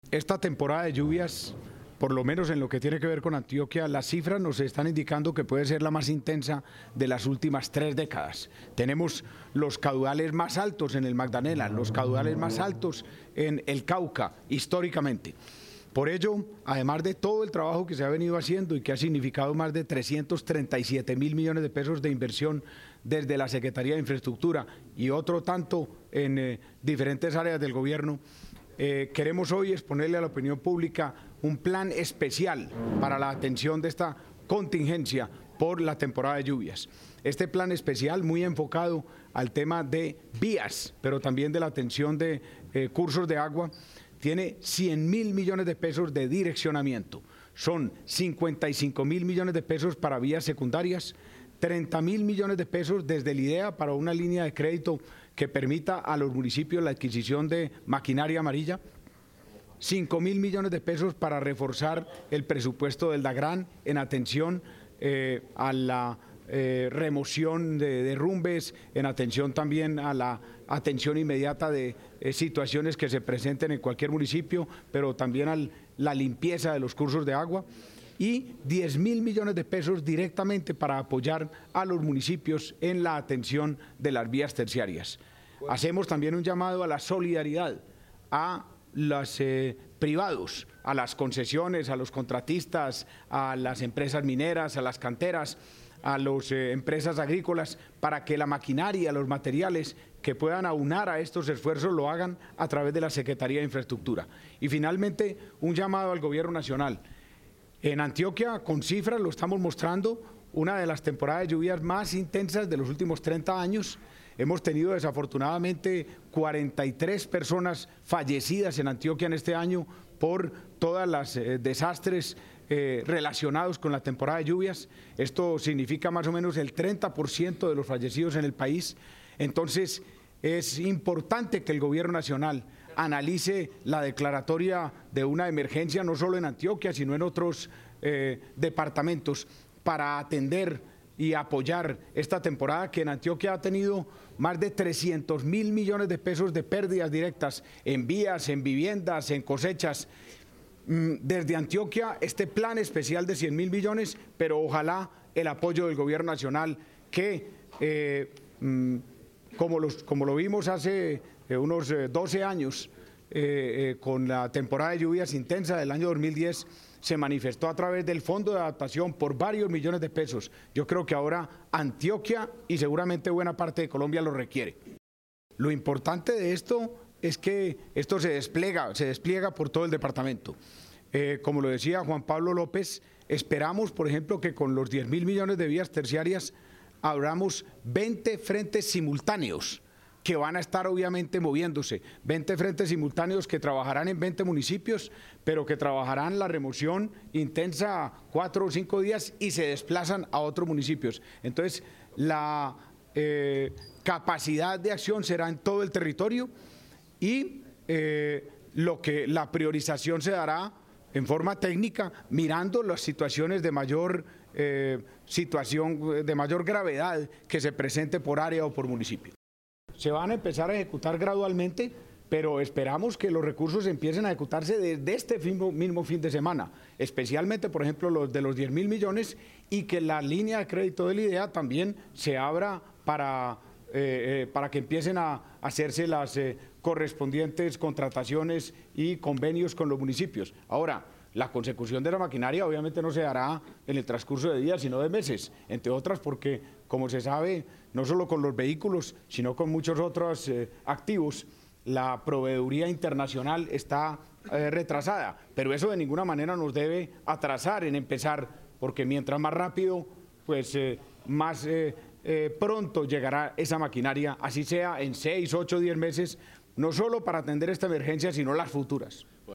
Esta temporada de lluvias, por lo menos en lo que tiene que ver con Antioquia, las cifras nos están indicando que puede ser la más intensa de las últimas 3 décadas. Tenemos los caudales más altos en el Magdalena, los caudales más altos en el Cauca, históricamente. Por ello, además de todo el trabajo que se ha venido haciendo y que ha significado más de 337.000 millones de pesos de inversión desde la Secretaría de Infraestructura y otro tanto en diferentes áreas del gobierno, queremos hoy exponerle a la opinión pública un plan especial para la atención de esta contingencia por la temporada de lluvias. Este plan especial muy enfocado al tema de vías, pero también de la atención de cursos de agua, tiene 100.000 millones de pesos de direccionamiento. Son 55.000 millones de pesos para vías secundarias, 30.000 millones de pesos desde el IDEA para una línea de crédito que permita a los municipios la adquisición de maquinaria amarilla, 5.000 millones de pesos para reforzar el presupuesto del DAGRAN en atención a la remoción de derrumbes, en atención también a la atención inmediata de situaciones que se presenten en cualquier municipio, pero también a la limpieza de los cursos de agua, y 10.000 millones de pesos directamente para apoyar a los municipios en la atención de las vías terciarias. Hacemos también un llamado a la solidaridad, a los privados, a las concesiones, a los contratistas, a las empresas mineras, a las canteras, a las empresas agrícolas, para que la maquinaria, los materiales que puedan aunar a estos esfuerzos lo hagan a través de la Secretaría de Infraestructura. Y finalmente, un llamado al Gobierno Nacional. En Antioquia, con cifras, lo estamos mostrando, una de las temporadas de lluvias más intensas de los últimos 30 años. Hemos tenido desafortunadamente 43 personas fallecidas en Antioquia en este año por todos los desastres relacionados con la temporada de lluvias. Esto significa más o menos el 30% de los fallecidos en el país. Entonces, es importante que el Gobierno Nacional analice la declaratoria de una emergencia, no solo en Antioquia, sino en otros departamentos, para atender y apoyar esta temporada que en Antioquia ha tenido más de 300.000 millones de pesos de pérdidas directas en vías, en viviendas, en cosechas. Desde Antioquia, este plan especial de 100.000 millones, pero ojalá el apoyo del Gobierno Nacional que, como lo vimos hace unos 12 años, con la temporada de lluvias intensa del año 2010, se manifestó a través del Fondo de Adaptación por varios millones de pesos. Yo creo que ahora Antioquia y seguramente buena parte de Colombia lo requiere. Lo importante de esto es que esto se despliega por todo el departamento. Como lo decía Juan Pablo López, esperamos, por ejemplo, que con los 10.000 millones de vías terciarias abramos 20 frentes simultáneos que van a estar obviamente moviéndose, 20 frentes simultáneos que trabajarán en 20 municipios, pero que trabajarán la remoción intensa 4 o 5 días y se desplazan a otros municipios. Entonces, la capacidad de acción será en todo el territorio y la priorización se dará en forma técnica, mirando las situaciones de mayor gravedad que se presente por área o por municipio. Se van a empezar a ejecutar gradualmente, pero esperamos que los recursos empiecen a ejecutarse desde este mismo fin de semana, especialmente, por ejemplo, los de los 10.000 millones, y que la línea de crédito del IDEA también se abra para que empiecen a hacerse las correspondientes contrataciones y convenios con los municipios. Ahora, la consecución de la maquinaria obviamente no se dará en el transcurso de días, sino de meses, entre otras porque, como se sabe, no solo con los vehículos, sino con muchos otros activos, la proveeduría internacional está retrasada, pero eso de ninguna manera nos debe atrasar en empezar, porque mientras más rápido, pues más pronto llegará esa maquinaria, así sea en 6, 8, 10 meses, no solo para atender esta emergencia, sino las futuras.